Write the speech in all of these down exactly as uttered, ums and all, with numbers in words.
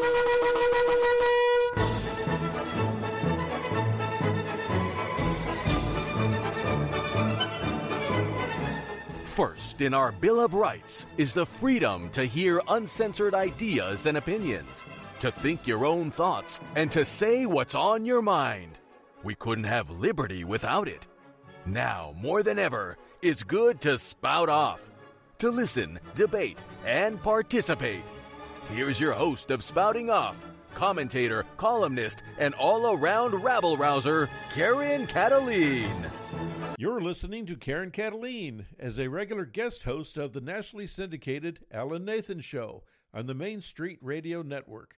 First in our Bill of Rights is the freedom to hear uncensored ideas and opinions, to think your own thoughts, and to say what's on your mind. We couldn't have liberty without it. Now, more than ever, it's good to spout off, to listen, debate, and participate. Here's your host of Spouting Off, commentator, columnist, and all-around rabble-rouser, Karen Kataline. You're listening to Karen Kataline as a regular guest host of the nationally syndicated Alan Nathan Show on the Main Street Radio Network.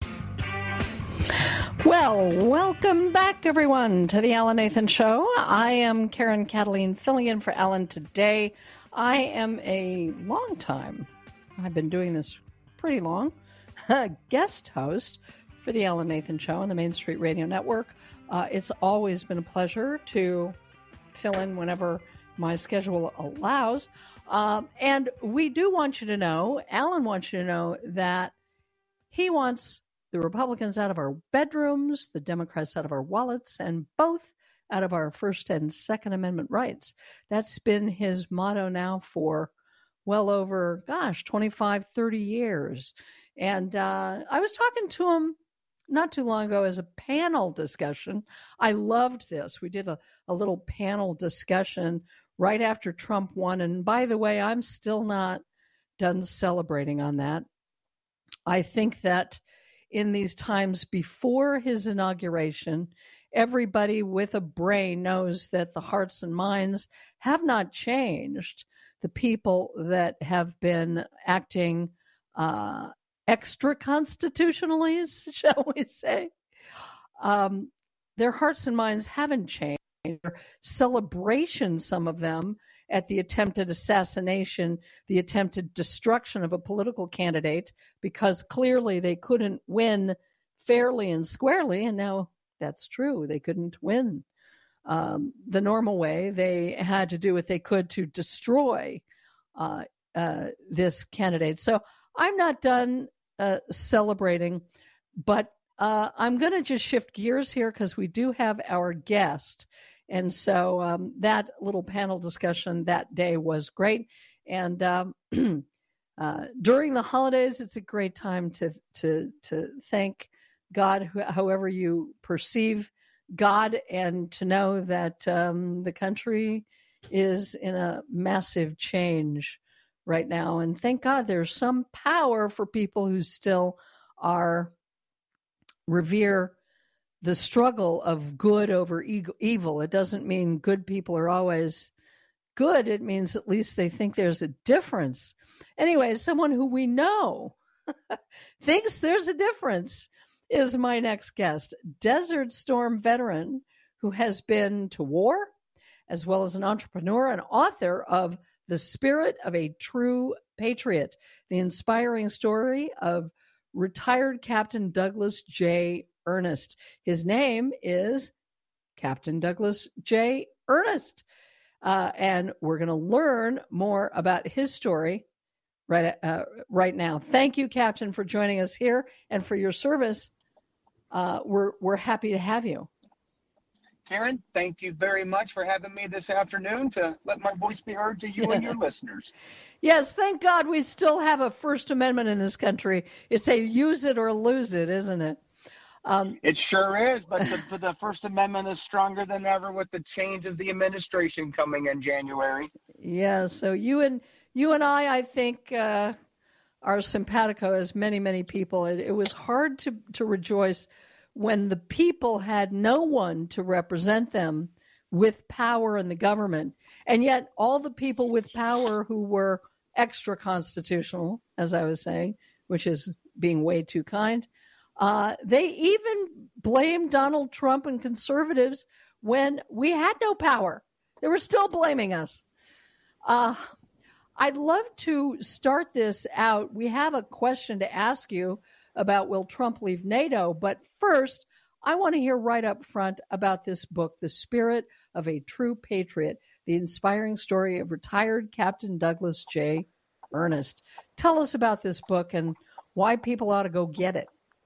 Well, welcome back, everyone, to the Alan Nathan Show. I am Karen Kataline, filling in for Alan today. I am a long time, I've been doing this pretty long, guest host for the Alan Nathan Show on the Main Street Radio Network. Uh, it's always been a pleasure to fill in whenever my schedule allows. Um, and we do want you to know, Alan wants you to know that he wants the Republicans out of our bedrooms, the Democrats out of our wallets, and both out of our First and Second Amendment rights. That's been his motto now for well over, gosh, twenty-five, thirty years. And uh, I was talking to him not too long ago as a panel discussion. I loved this. We did a, a little panel discussion right after Trump won. And by the way, I'm still not done celebrating on that. I think that in these times before his inauguration, everybody with a brain knows that the hearts and minds have not changed. The people that have been acting uh, extra constitutionally, shall we say, um, their hearts and minds haven't changed. Their celebration, some of them, at the attempted assassination, the attempted destruction of a political candidate, because clearly they couldn't win fairly and squarely, and now that's true. They couldn't win um, the normal way. They had to do what they could to destroy uh, uh, this candidate. So I'm not done uh, celebrating, but uh, I'm going to just shift gears here because we do have our guest. And so um, that little panel discussion that day was great. And um, uh, during the holidays, it's a great time to to to thank God, wh- however you perceive God, and to know that um, the country is in a massive change right now. And thank God there's some power for people who still are revere the struggle of good over evil. It doesn't mean good people are always good. It means at least they think there's a difference. Anyway, someone who we know thinks there's a difference is my next guest, Desert Storm veteran who has been to war, as well as an entrepreneur and author of The Spirit of a True Patriot, the inspiring story of retired Captain Douglas J. Ernest. His name is Captain Douglas J. Ernest. Uh, and we're going to learn more about his story right uh, right now. Thank you, Captain, for joining us here and for your service. Uh, we're we're happy to have you. Karen, thank you very much for having me this afternoon to let my voice be heard to you and your listeners. Yes, thank God we still have a First Amendment in this country. It's a use it or lose it, isn't it? Um, it sure is, but the, the First Amendment is stronger than ever with the change of the administration coming in January. Yeah, so you and you and I, I think, uh, are simpatico as many, many people. It, it was hard to, to rejoice when the people had no one to represent them with power in the government. And yet all the people with power who were extra constitutional, as I was saying, which is being way too kind, Uh, they even blamed Donald Trump and conservatives when we had no power. They were still blaming us. Uh, I'd love to start this out. We have a question to ask you about will Trump leave NATO? But first, I want to hear right up front about this book, The Spirit of a True Patriot, the inspiring story of retired Captain Douglas J. Ernest. Tell us about this book and why people ought to go get it.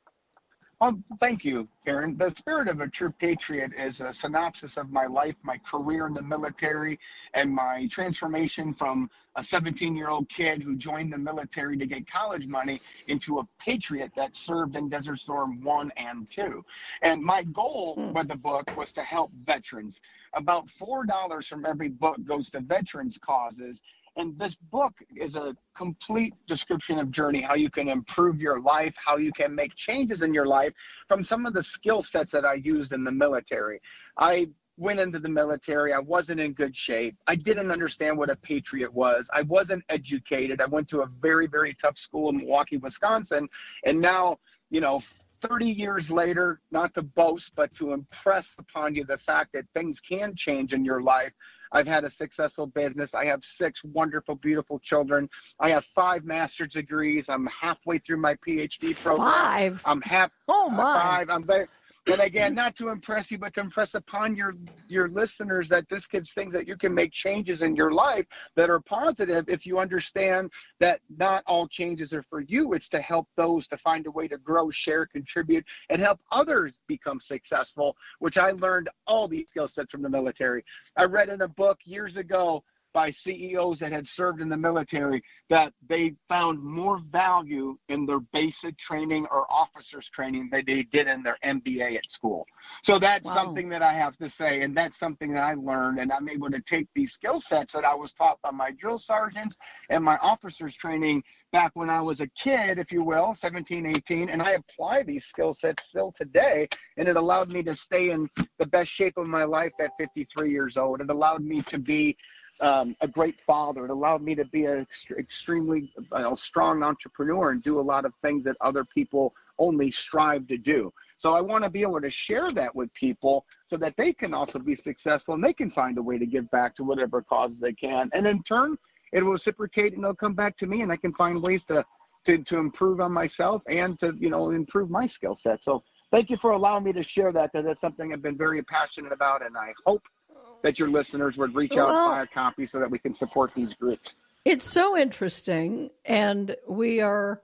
Well, thank you, Karen. The Spirit of a True Patriot is a synopsis of my life, my career in the military, and my transformation from a seventeen-year-old kid who joined the military to get college money into a patriot that served in Desert Storm one and two. And my goal Hmm. with the book was to help veterans. About four dollars from every book goes to veterans causes. And this book is a complete description of journey, how you can improve your life, how you can make changes in your life from some of the skill sets that I used in the military. I went into the military. I wasn't in good shape. I didn't understand what a patriot was. I wasn't educated. I went to a very, very tough school in Milwaukee, Wisconsin. And now, you know, thirty years later, not to boast, but to impress upon you the fact that things can change in your life. I've had a successful business. I have six wonderful, beautiful children. I have five master's degrees. I'm halfway through my P H D program. Five? I'm half. Oh, my. Five. I'm very. And again, not to impress you, but to impress upon your your listeners that this kid's things that you can make changes in your life that are positive if you understand that not all changes are for you. It's to help those to find a way to grow, share, contribute, and help others become successful, which I learned all these skill sets from the military. I read in a book years ago by C E Os that had served in the military that they found more value in their basic training or officers training than they did in their M B A at school. So that's Wow. something that I have to say, and that's something that I learned, and I'm able to take these skill sets that I was taught by my drill sergeants and my officers training back when I was a kid, if you will, seventeen, eighteen, and I apply these skill sets still today, and it allowed me to stay in the best shape of my life at fifty-three years old. It allowed me to be Um, a great father. It allowed me to be an ext- extremely you know, strong entrepreneur and do a lot of things that other people only strive to do. So I want to be able to share that with people so that they can also be successful and they can find a way to give back to whatever cause they can. And in turn, it will reciprocate and it'll come back to me and I can find ways to, to, to improve on myself and to, you know, improve my skill set. So thank you for allowing me to share that, because that's something I've been very passionate about, and I hope that your listeners would reach out Well, and buy a copy so that we can support these groups. It's so interesting, and we are,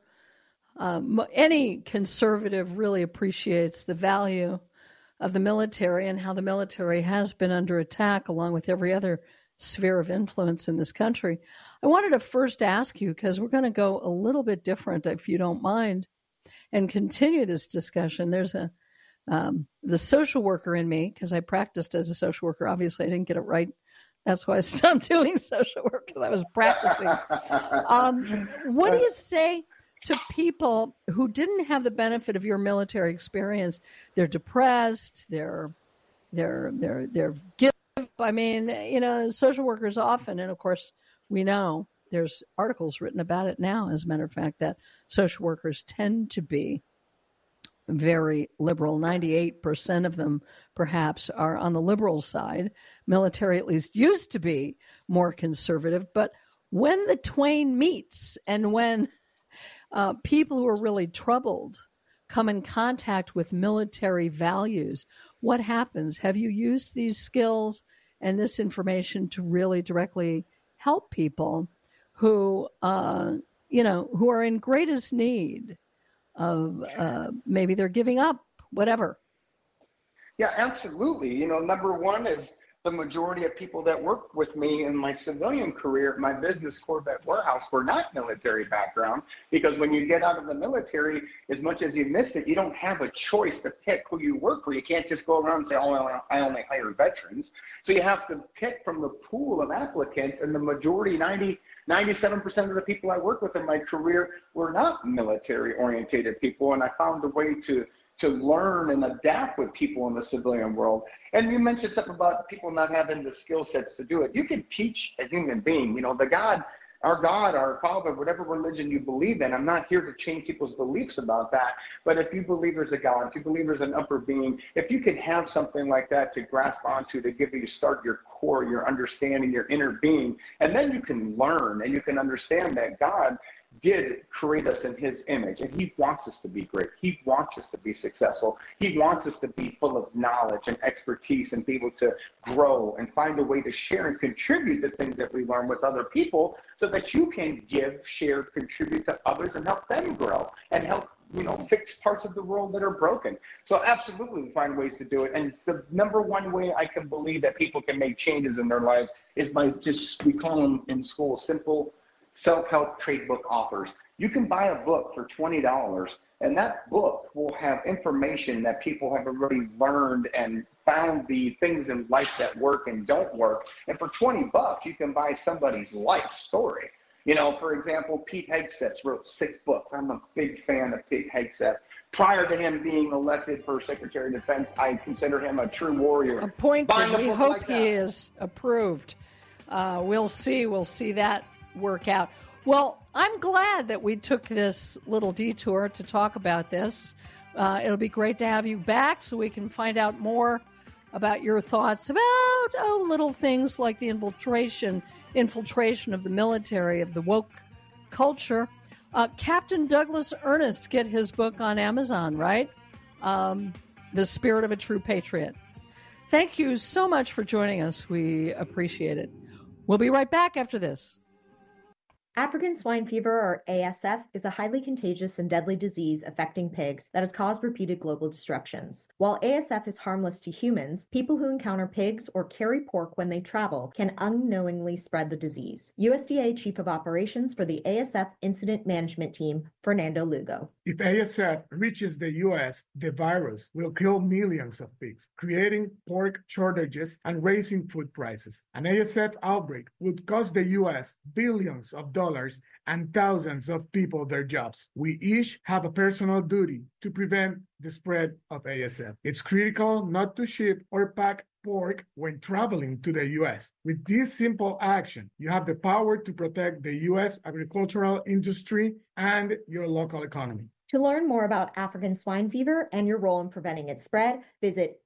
um, any conservative really appreciates the value of the military and how the military has been under attack along with every other sphere of influence in this country. I wanted to first ask you, because we're going to go a little bit different, if you don't mind, and continue this discussion. There's a Um, the social worker in me, because I practiced as a social worker. Obviously, I didn't get it right. That's why I stopped doing social work, because I was practicing. Um, what do you say to people who didn't have the benefit of your military experience? They're depressed. They're they're they're they're give. I mean, you know, social workers often, and of course, we know there's articles written about it now. As a matter of fact, that social workers tend to be very liberal. ninety-eight percent of them perhaps are on the liberal side. Military at least used to be more conservative. But when the twain meets and when uh, people who are really troubled come in contact with military values, what happens? Have you used these skills and this information to really directly help people who, uh, you know, who are in greatest need of uh, maybe they're giving up, whatever? Yeah, absolutely. You know, number one is the majority of people that work with me in my civilian career, my business, Corvette Warehouse, were not military background, because when you get out of the military, as much as you miss it, you don't have a choice to pick who you work for. You can't just go around and say, oh, I only hire veterans. So you have to pick from the pool of applicants, and the majority, ninety, ninety-seven percent of the people I work with in my career were not military-oriented people, and I found a way to to learn and adapt with people in the civilian world. And you mentioned something about people not having the skill sets to do it. You can teach a human being, you know, the God, our God, our Father, whatever religion you believe in. I'm not here to change people's beliefs about that. But if you believe there's a God, if you believe there's an upper being, if you can have something like that to grasp onto, to give you, start your core, your understanding, your inner being, and then you can learn and you can understand that God did create us in his image, and he wants us to be great. He wants us to be successful. He wants us to be full of knowledge and expertise and be able to grow and find a way to share and contribute the things that we learn with other people, so that you can give, share, contribute to others and help them grow and help you know, fix parts of the world that are broken. So absolutely we find ways to do it. And the number one way I can believe that people can make changes in their lives is by just, we call them in school, simple self-help trade book offers. You can buy a book for twenty dollars, and that book will have information that people have already learned and found the things in life that work and don't work. And for twenty bucks, you can buy somebody's life story. You know, for example, Pete Hegseth wrote six books. I'm a big fan of Pete Hegseth. Prior to him being elected for Secretary of Defense, I consider him a true warrior. Appointed. We hope like he is approved. Uh, we'll see. We'll see that work out. Well, I'm glad that we took this little detour to talk about this. Uh, it'll be great to have you back so we can find out more about your thoughts about, oh, little things like the infiltration, infiltration of the military, of the woke culture. Uh, Captain Douglas Ernest, get his book on Amazon, right? Um, The Spirit of a True Patriot. Thank you so much for joining us. We appreciate it. We'll be right back after this. African swine fever, or A S F, is a highly contagious and deadly disease affecting pigs that has caused repeated global disruptions. While A S F is harmless to humans, people who encounter pigs or carry pork when they travel can unknowingly spread the disease. U S D A Chief of Operations for the A S F Incident Management Team, Fernando Lugo. If A S F reaches the U S, the virus will kill millions of pigs, creating pork shortages and raising food prices. An A S F outbreak would cost the U S billions of dollars and thousands of people their jobs. We each have a personal duty to prevent the spread of A S F. It's critical not to ship or pack pork when traveling to the U S. With this simple action, you have the power to protect the U S agricultural industry and your local economy. To learn more about African swine fever and your role in preventing its spread, visit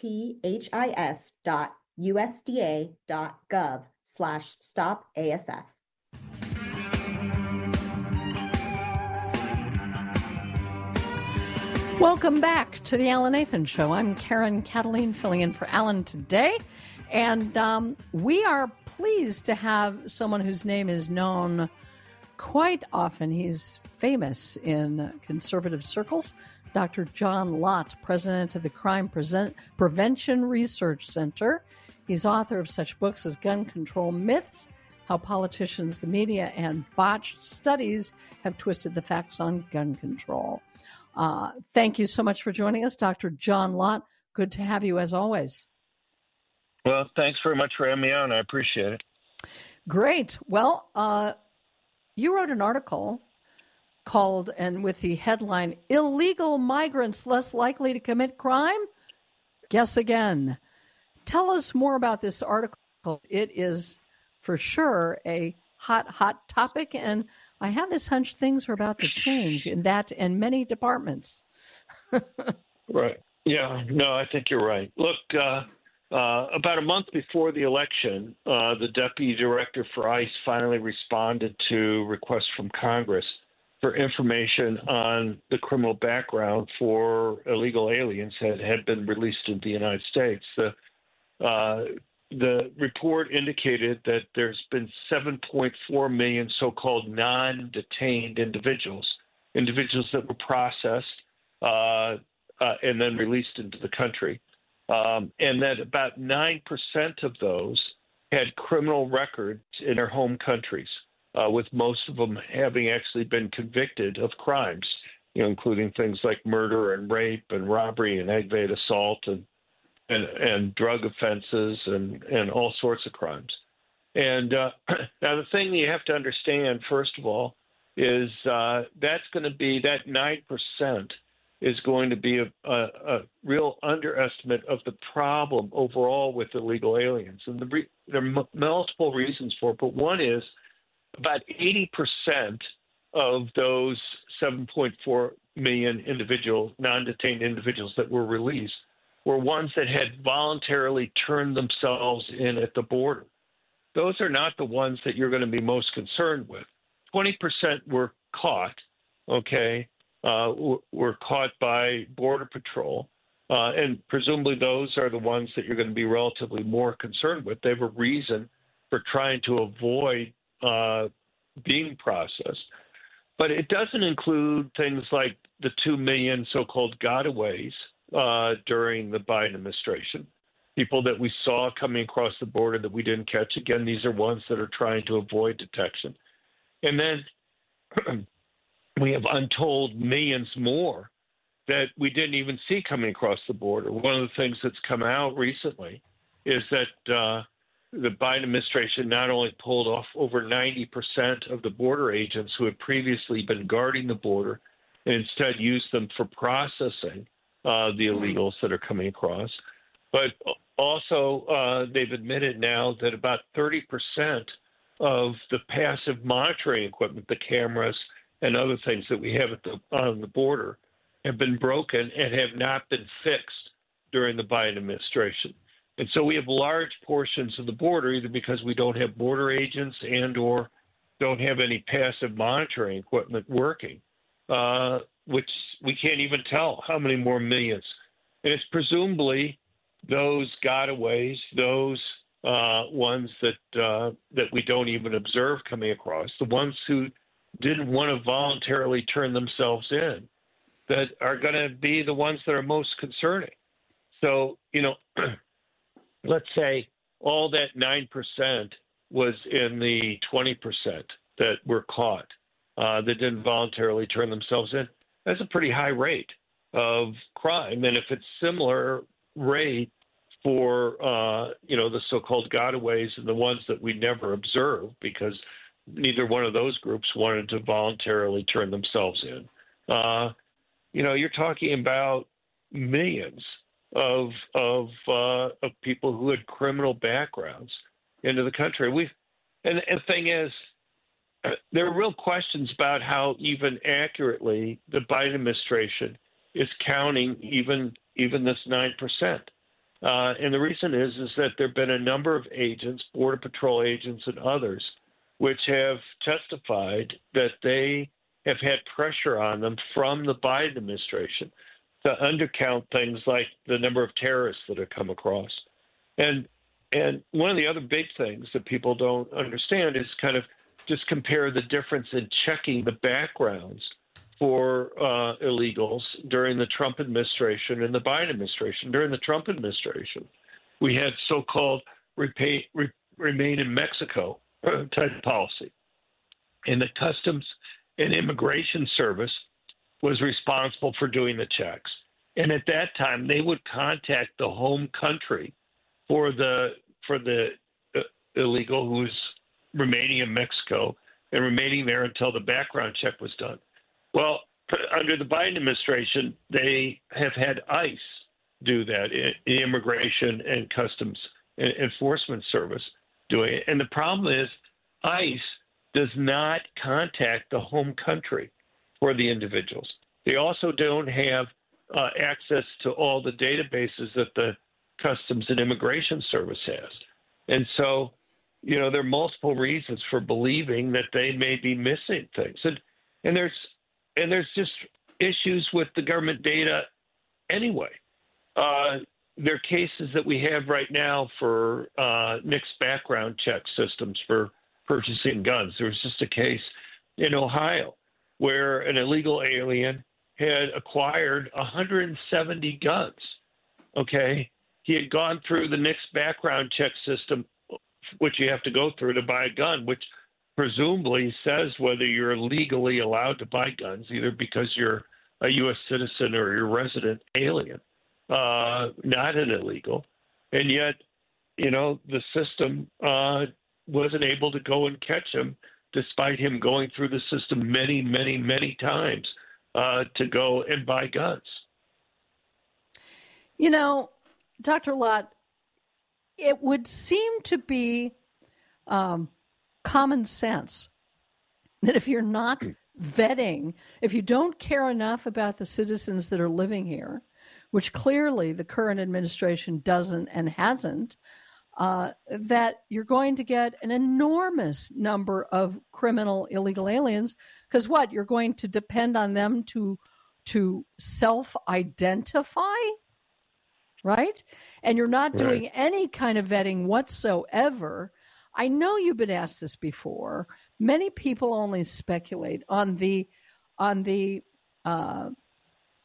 aphis.usda.gov slash stop ASF. Welcome back to the Alan Nathan Show. I'm Karen Cataline, filling in for Alan today. And um, we are pleased to have someone whose name is known quite often. He's famous in conservative circles. Doctor John Lott, president of the Crime Present- Prevention Research Center. He's author of such books as Gun Control Myths, How Politicians, the Media, and Botched Studies Have Twisted the Facts on Gun Control. Uh, thank you so much for joining us, Doctor John Lott. Good to have you as always. Well, thanks very much for having me on. I appreciate it. Great. Well, uh, you wrote an article called, and with the headline, Illegal Migrants Less Likely to Commit Crime? Guess again. Tell us more about this article. It is for sure a hot, hot topic, and I have this hunch things are about to change in that and many departments. Right. Yeah, no, I think you're right. Look, uh, uh, about a month before the election, uh, the deputy director for ICE finally responded to requests from Congress for information on the criminal background for illegal aliens that had been released into the United States. The, uh, The report indicated that there's been seven point four million so-called non-detained individuals, individuals that were processed uh, uh, and then released into the country, um, and that about nine percent of those had criminal records in their home countries, uh, with most of them having actually been convicted of crimes, you know, including things like murder and rape and robbery and aggravated assault and And, and drug offenses and, and all sorts of crimes. And uh, now the thing that you have to understand, first of all, is uh, that's going to be, that nine percent is going to be a, a, a real underestimate of the problem overall with illegal aliens. And the re- there are m- multiple reasons for it, but one is about eighty percent of those seven point four million individual, non-detained individuals that were released were ones that had voluntarily turned themselves in at the border. Those are not the ones that you're going to be most concerned with. twenty percent were caught, okay, uh, were caught by Border Patrol, uh, and presumably those are the ones that you're going to be relatively more concerned with. They have a reason for trying to avoid uh, being processed. But it doesn't include things like the two million so-called gotaways uh, during the Biden administration, people that we saw coming across the border that we didn't catch. Again, these are ones that are trying to avoid detection. And then we have untold millions more that we didn't even see coming across the border. One of the things that's come out recently is that uh, the Biden administration not only pulled off over ninety percent of the border agents who had previously been guarding the border and instead used them for processing uh, the illegals that are coming across, but also uh, they've admitted now that about thirty percent of the passive monitoring equipment, the cameras and other things that we have at the, on the border, have been broken and have not been fixed during the Biden administration. And so we have large portions of the border, either because we don't have border agents and or don't have any passive monitoring equipment working, uh, which we can't even tell how many more millions. And it's presumably those gotaways, those uh, ones that uh, that we don't even observe coming across, the ones who didn't want to voluntarily turn themselves in, that are going to be the ones that are most concerning. So, you know, let's say all that nine percent was in the twenty percent that were caught, uh, that didn't voluntarily turn themselves in. That's a pretty high rate of crime. And if it's similar rate for, uh, you know, the so-called gotaways and the ones that we never observed because neither one of those groups wanted to voluntarily turn themselves in, uh, you know, you're talking about millions of of uh, of people who had criminal backgrounds into the country. We've and, and the thing is, uh, there are real questions about how even accurately the Biden administration is counting even even this nine percent. Uh, and the reason is is that there have been a number of agents, Border Patrol agents and others, which have testified that they have had pressure on them from the Biden administration to undercount things like the number of terrorists that have come across. And and one of the other big things that people don't understand is kind of just compare the difference in checking the backgrounds for uh, illegals during the Trump administration and the Biden administration. During the Trump administration, we had so-called repay, re, remain in Mexico type policy. And the Customs and Immigration Service was responsible for doing the checks. And at that time, they would contact the home country for the for the uh, illegal who's remaining in Mexico and remaining there until the background check was done. Well, under the Biden administration, they have had ICE do that, the Immigration and Customs Enforcement Service doing it. And the problem is ICE does not contact the home country for the individuals. They also don't have uh, access to all the databases that the Customs and Immigration Service has. And so, you know, there are multiple reasons for believing that they may be missing things. And and there's and there's just issues with the government data anyway. Uh, there are cases that we have right now for uh, mixed background check systems for purchasing guns. There was just a case in Ohio where an illegal alien had acquired one hundred seventy guns, okay? He had gone through the mixed background check system, which you have to go through to buy a gun, which presumably says whether you're legally allowed to buy guns, either because you're a U S citizen or you're a resident alien, uh, not an illegal. And yet, you know, the system uh, wasn't able to go and catch him, despite him going through the system many, many, many times uh, to go and buy guns. You know, Doctor Lott, it would seem to be um, common sense that if you're not vetting, if you don't care enough about the citizens that are living here, which clearly the current administration doesn't and hasn't, uh, that you're going to get an enormous number of criminal illegal aliens. Because what? You're going to depend on them to to self-identify, right? And you're not doing right. any kind of vetting whatsoever. I know you've been asked this before. Many people only speculate on the on the uh,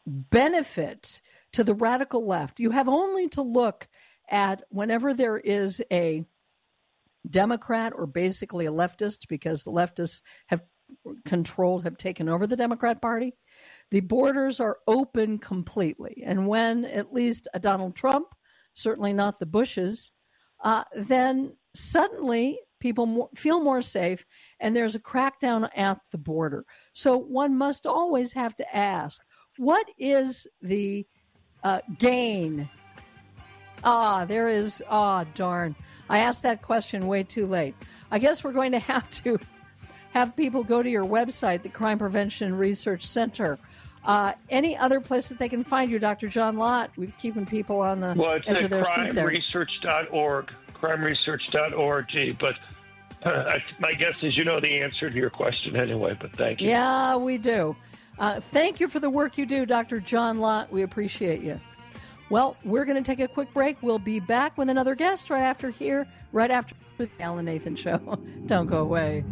benefit to the radical left. You have only to look at whenever there is a Democrat or basically a leftist, because the leftists have controlled, have taken over the Democrat Party. The borders are open completely. And when at least a Donald Trump, certainly not the Bushes, uh, then suddenly people more, feel more safe, and there's a crackdown at the border. So one must always have to ask, what is the uh, gain? Ah, there is, ah, darn. I asked that question way too late. I guess we're going to have to have people go to your website, the Crime Prevention Research Center. Uh, any other place that they can find you, Doctor John Lott? We're keeping people on the well, it's edge at of their seat there. crime research dot org, crime research dot org. But uh, I, my guess is you know the answer to your question anyway, but thank you. Yeah, we do. Uh, thank you for the work you do, Doctor John Lott. We appreciate you. Well, we're going to take a quick break. We'll be back with another guest right after here, right after the Alan Nathan Show. Don't go away.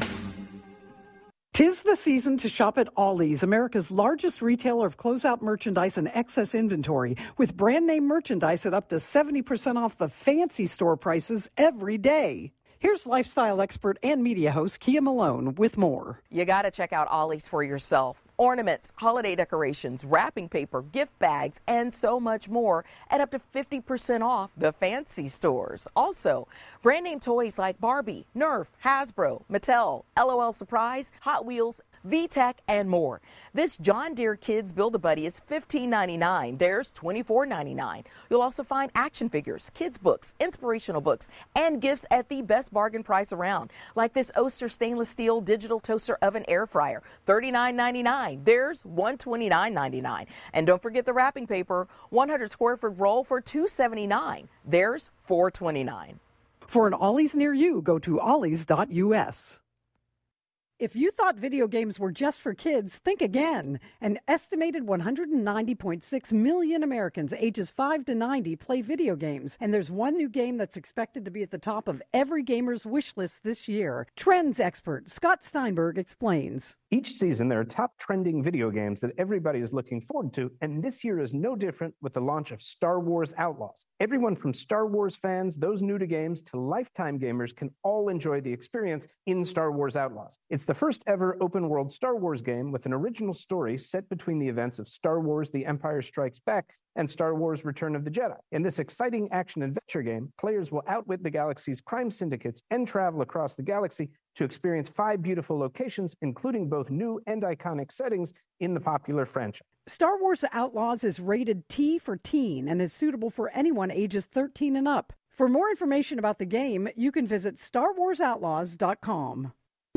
'Tis the season to shop at Ollie's, America's largest retailer of closeout merchandise and excess inventory, with brand name merchandise at up to seventy percent off the fancy store prices every day. Here's lifestyle expert and media host Kia Malone with more. You got to check out Ollie's for yourself. Ornaments, holiday decorations, wrapping paper, gift bags, and so much more at up to fifty percent off the fancy stores. Also, brand name toys like Barbie, Nerf, Hasbro, Mattel, LOL Surprise, Hot Wheels, V-Tech, and more. This John Deere Kids Build-A-Buddy is fifteen ninety-nine. Theirs twenty-four ninety-nine. You'll also find action figures, kids books, inspirational books, and gifts at the best bargain price around, like this Oster stainless steel digital toaster oven air fryer, thirty-nine ninety-nine. There's one twenty-nine ninety-nine. And don't forget the wrapping paper, one hundred square foot roll for two seventy-nine. There's four twenty-nine. For an Ollie's near you, go to ollies dot u s. If you thought video games were just for kids, think again. An estimated one hundred ninety point six million Americans ages five to ninety play video games, and there's one new game that's expected to be at the top of every gamer's wish list this year. Trends expert Scott Steinberg explains. Each season, there are top trending video games that everybody is looking forward to, and this year is no different with the launch of Star Wars Outlaws. Everyone from Star Wars fans, those new to games, to lifetime gamers can all enjoy the experience in Star Wars Outlaws. It's the first ever open-world Star Wars game with an original story set between the events of Star Wars The Empire Strikes Back and Star Wars Return of the Jedi. In this exciting action-adventure game, players will outwit the galaxy's crime syndicates and travel across the galaxy to experience five beautiful locations, including both new and iconic settings in the popular franchise. Star Wars Outlaws is rated T for teen and is suitable for anyone ages thirteen and up. For more information about the game, you can visit star wars outlaws dot com.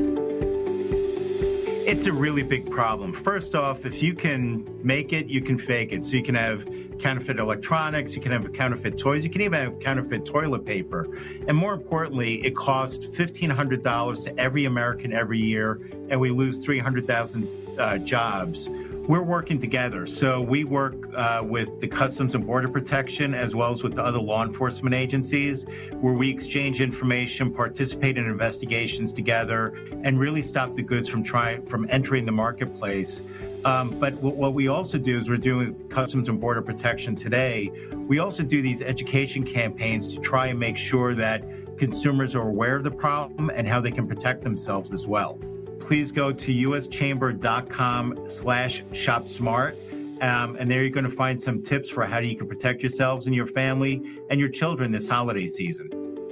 It's a really big problem. First off, if you can make it, you can fake it. So you can have counterfeit electronics, you can have counterfeit toys, you can even have counterfeit toilet paper. And more importantly, it costs fifteen hundred dollars to every American every year, and we lose three hundred thousand uh, jobs. We're working together. So we work uh, with the Customs and Border Protection as well as with the other law enforcement agencies, where we exchange information, participate in investigations together, and really stop the goods from trying from entering the marketplace. Um, but w- what we also do is we're doing with Customs and Border Protection today. We also do these education campaigns to try and make sure that consumers are aware of the problem and how they can protect themselves as well. Please go to u s chamber dot com slash shop smart. Um, and there you're going to find some tips for how you can protect yourselves and your family and your children this holiday season.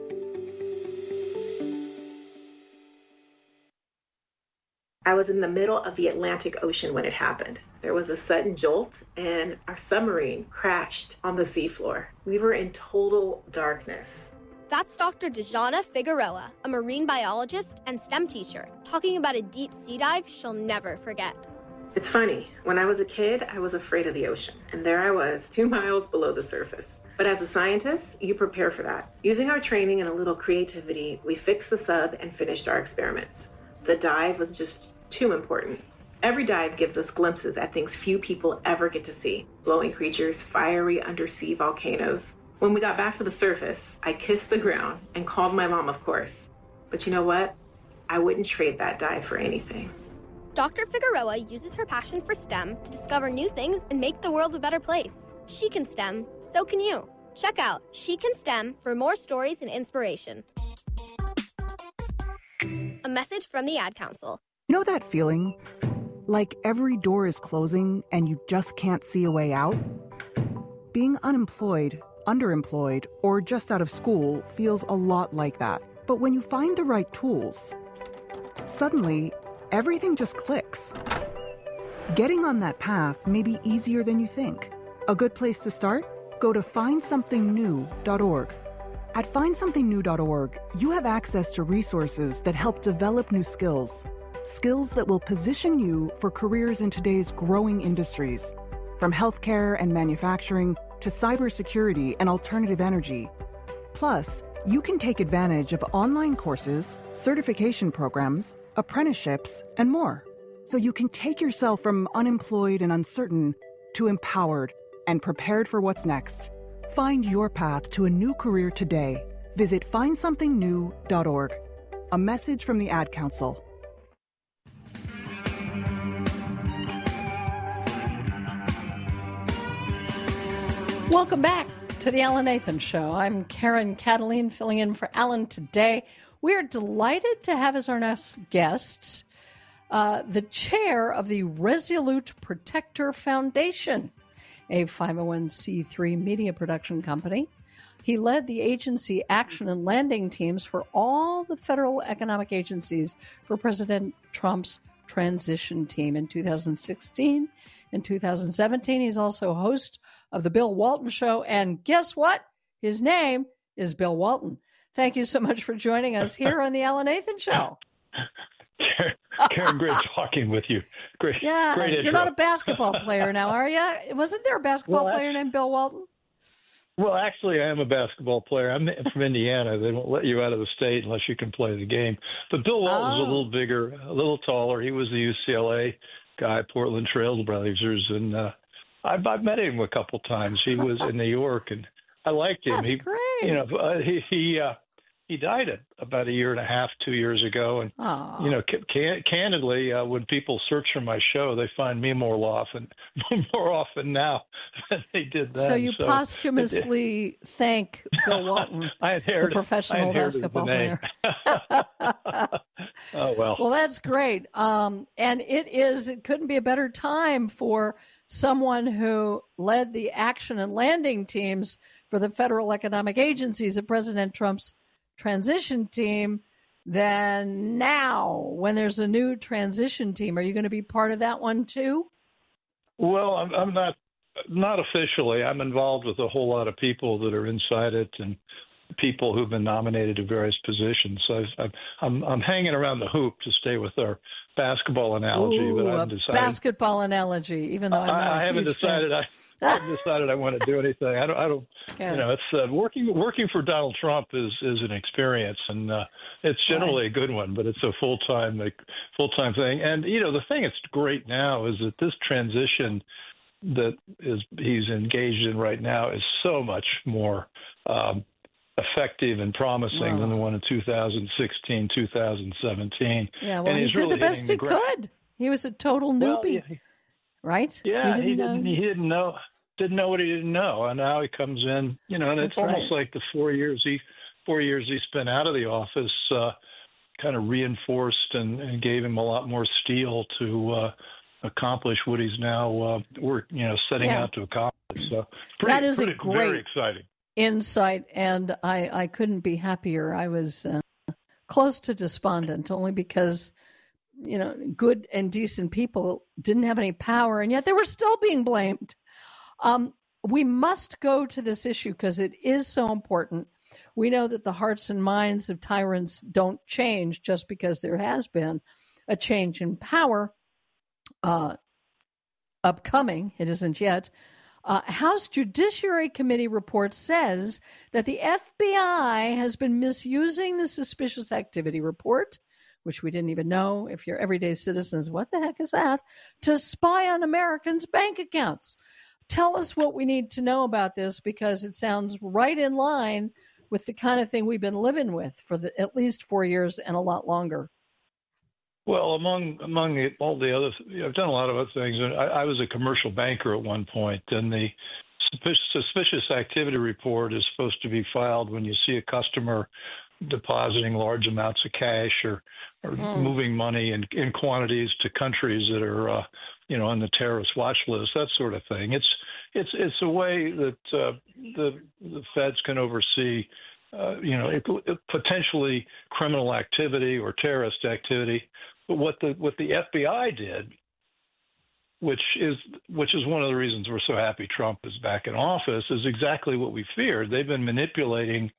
I was in the middle of the Atlantic Ocean when it happened. There was a sudden jolt and our submarine crashed on the seafloor. We were in total darkness. That's Doctor Dejana Figueroa, a marine biologist and STEM teacher, talking about a deep sea dive she'll never forget. It's funny, when I was a kid, I was afraid of the ocean, and there I was, two miles below the surface. But as a scientist, you prepare for that. Using our training and a little creativity, we fixed the sub and finished our experiments. The dive was just too important. Every dive gives us glimpses at things few people ever get to see. Glowing creatures, fiery undersea volcanoes. When we got back to the surface, I kissed the ground and called my mom, of course. But you know what? I wouldn't trade that dive for anything. Doctor Figueroa uses her passion for STEM to discover new things and make the world a better place. She can STEM, so can you. Check out She Can STEM for more stories and inspiration. A message from the Ad Council. Know that feeling? Like every door is closing and you just can't see a way out? Being unemployed, underemployed, or just out of school feels a lot like that. But when you find the right tools, suddenly, everything just clicks. Getting on that path may be easier than you think. A good place to start? Go to find something new dot org. At find something new dot org, you have access to resources that help develop new skills. Skills that will position you for careers in today's growing industries, from healthcare and manufacturing to cybersecurity and alternative energy. Plus, you can take advantage of online courses, certification programs, apprenticeships, and more. So you can take yourself from unemployed and uncertain to empowered and prepared for what's next. Find your path to a new career today. Visit find something new dot org. A message from the Ad Council. Welcome back to the Alan Nathan Show. I'm Karen Cataline, filling in for Alan today. We're delighted to have as our next guest uh, the chair of the Resolute Protector Foundation, a five oh one c three media production company. He led the agency action and landing teams for all the federal economic agencies for President Trump's transition team in two thousand sixteen and two thousand seventeen. He's also host of the Bill Walton Show, and guess what? His name is Bill Walton. Thank you so much for joining us here on the Alan Nathan Show. Karen, great talking with you. Great, yeah, great intro. You're not a basketball player now, are you? Wasn't there a basketball well, player named Bill Walton? Well, actually, I am a basketball player. I'm from Indiana. They won't let you out of the state unless you can play the game. But Bill Walton's oh. a little bigger, a little taller. He was the U C L A guy, Portland Trailblazers, and uh, I've, I've met him a couple times. He was in New York, and I liked him. That's he, great. You know, uh, he he, uh, he died at about a year and a half, two years ago, and Aww. you know, can, candidly, uh, when people search for my show, they find me more often, more often now than they did then. So you so posthumously thank Bill Walton, I inherited, the professional I basketball the name. player. Oh well. Well, that's great. Um, and it is. It couldn't be a better time for someone who led the action and landing teams for the federal economic agencies of President Trump's transition team than now when there's a new transition team. Are you going to be part of that one too? Well, I'm, I'm not not officially. I'm involved with a whole lot of people that are inside it and people who've been nominated to various positions. So I've, I'm I'm hanging around the hoop to stay with our basketball analogy. Ooh, but I a haven't decided. Basketball analogy, even though I'm not I, a I haven't huge decided. fan. I, I haven't decided I want to do anything. I don't. I don't. Okay. You know, it's uh, working. Working for Donald Trump is is an experience, and uh, it's generally right. a good one. But it's a full time like full time thing. And you know, the thing that's great now is that this transition that is he's engaged in right now is so much more um, effective and promising wow. than the one in two thousand sixteen, two thousand seventeen. Yeah, well, and he did really the best he the could. He was a total newbie, well, yeah, right? Yeah, he didn't, he didn't. He didn't know. Didn't know what he didn't know, and now he comes in. You know, and it's That's almost right. like the four years he four years he spent out of the office uh, kind of reinforced and, and gave him a lot more steel to uh, accomplish what he's now uh, work. You know, setting Yeah. out to accomplish. So pretty, That is pretty, a great very exciting insight, and I, I couldn't be happier. I was uh, close to despondent only because, you know, good and decent people didn't have any power, and yet they were still being blamed. Um, we must go to this issue because it is so important. We know that the hearts and minds of tyrants don't change just because there has been a change in power uh, upcoming. It isn't yet. Uh, House Judiciary Committee report says that the F B I has been misusing the suspicious activity report, which we didn't even know. If you're everyday citizens, what the heck is that? To spy on Americans' bank accounts. Tell us what we need to know about this, because it sounds right in line with the kind of thing we've been living with for the, at least four years and a lot longer. Well, among among the, all the other, you know, I've done a lot of other things. I, I was a commercial banker at one point, and the suspicious activity report is supposed to be filed when you see a customer depositing large amounts of cash or, or mm. moving money in, in quantities to countries that are, uh, you know, on the terrorist watch list, that sort of thing. It's it's it's a way that uh, the the feds can oversee, uh, you know, it, it potentially criminal activity or terrorist activity. But what the what the F B I did, which is which is one of the reasons we're so happy Trump is back in office, is exactly what we feared. They've been manipulating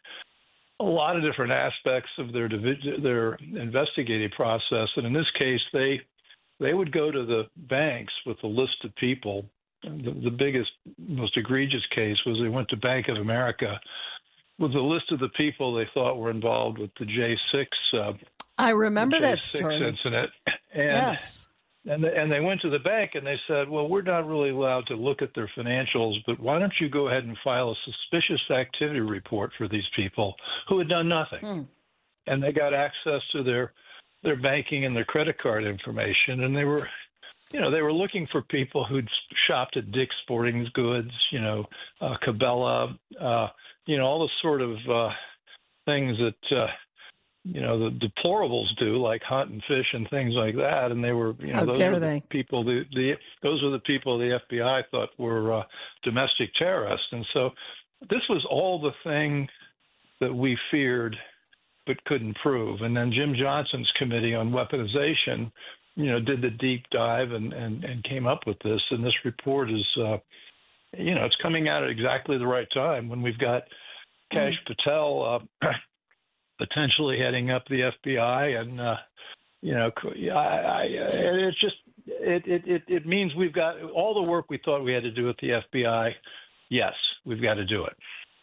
a lot of different aspects of their their investigative process, and in this case, they they would go to the banks with a list of people. The, the biggest, most egregious case was they went to Bank of America with a list of the people they thought were involved with the J six. Uh, I remember that J six story. Incident. And, yes. And they, and they went to the bank and they said, well, we're not really allowed to look at their financials, but why don't you go ahead and file a suspicious activity report for these people who had done nothing? Hmm. And they got access to their their banking and their credit card information. And they were, you know, they were looking for people who'd shopped at Dick's Sporting Goods, you know, uh, Cabela, uh, you know, all the sort of uh, things that, uh, you know, the deplorables do, like hunt and fish and things like that. And they were, you know, How those dare are they? the people, the, the, those are the people the F B I thought were uh, domestic terrorists. And so this was all the thing that we feared but couldn't prove. And then Jim Johnson's committee on weaponization, you know, did the deep dive and, and, and came up with this. And this report is, uh, you know, it's coming out at exactly the right time when we've got Kash mm-hmm. Patel uh, potentially heading up the F B I. And, uh, you know, I, I, it's just, it, it, it, it means we've got all the work we thought we had to do with the F B I. Yes, we've got to do it.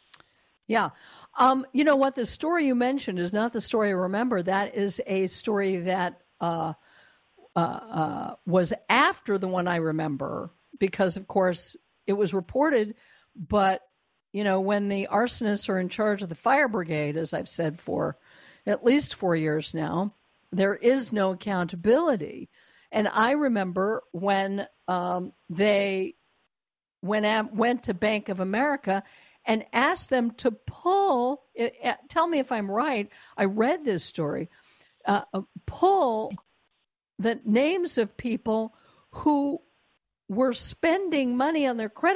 Yeah. Um, you know what? The story you mentioned is not the story I remember. That is a story that uh, uh, uh, was after the one I remember because, of course, it was reported. But, you know, when the arsonists are in charge of the fire brigade, as I've said for at least four years now, there is no accountability. And I remember when um, they went, went to Bank of America and asked them to pull, uh, tell me if I'm right, I read this story, uh, pull the names of people who were spending money on their credit